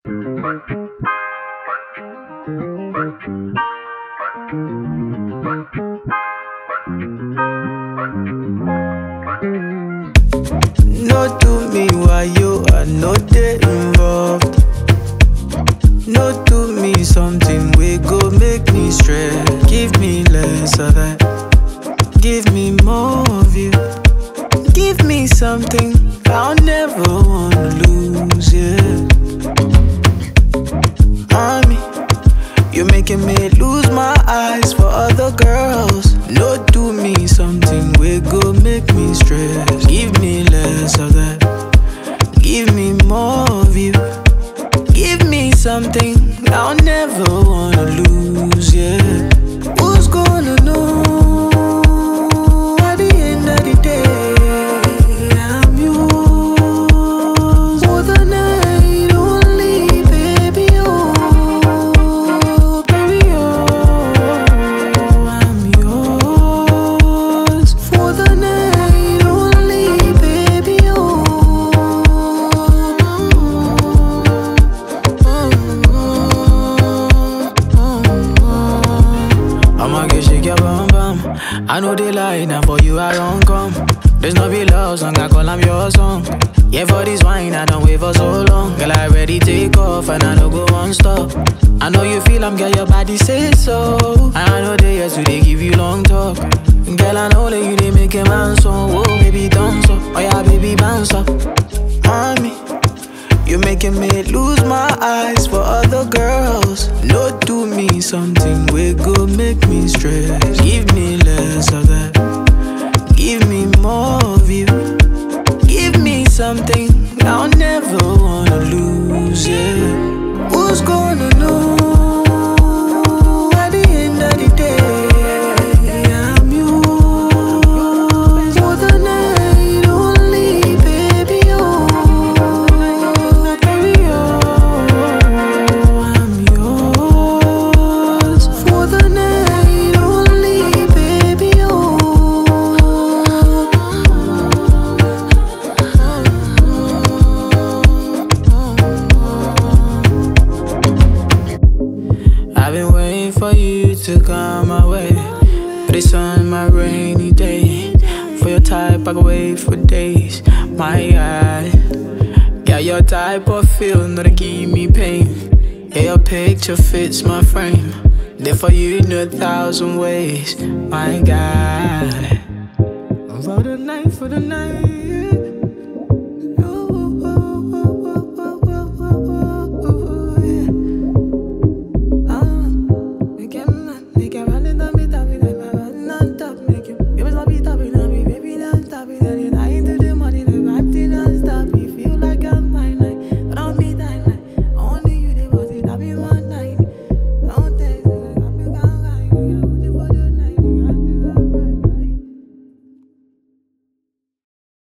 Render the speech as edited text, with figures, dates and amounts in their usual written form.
No do me why you are not there involved. No do me something we go make me stress. Give me less of that, give me more of you. Give me something I'll never wanna lose, yeah. Mommy, you're making me lose my eyes for other girls. No do me something we go make me stress. Give me less of that, give me more of you. Give me something I'll never wanna lose, yeah. Who's gonna know at the end of the day I'm yours for the night only, baby, oh, baby, oh, I'm yours for the night only, baby, oh. I'ma get shake your bum bum. I know they lie, now for you I don't come. There's no be love song, I call I'm your song. Yeah, for this wine I don't wait for so long. Girl, I already take off and I don't go one stop. I know you feel I'm girl, your body say so. And I know they yes, they give you long talk. Girl, I know that you they make a man so. Oh, baby, dance up. Oh yeah, baby, bounce up. Mommy, you're making me lose my eyes for other girls. No do me something we go make me stress. Give me less of that, give me more of you. Give me something I'll never wanna lose, yeah. Who's gonna know at the end of the day I'm yours for the night only, baby, oh, baby, oh, I'm yours for the night only, baby, oh. I've been waiting for you to come my way, but it's on my rainy day. For your type I can wait for days, my God. Yeah, your type of feel, not to give me pain. Yeah, your picture fits my frame. There for you in 1,000 ways, my God. For the night,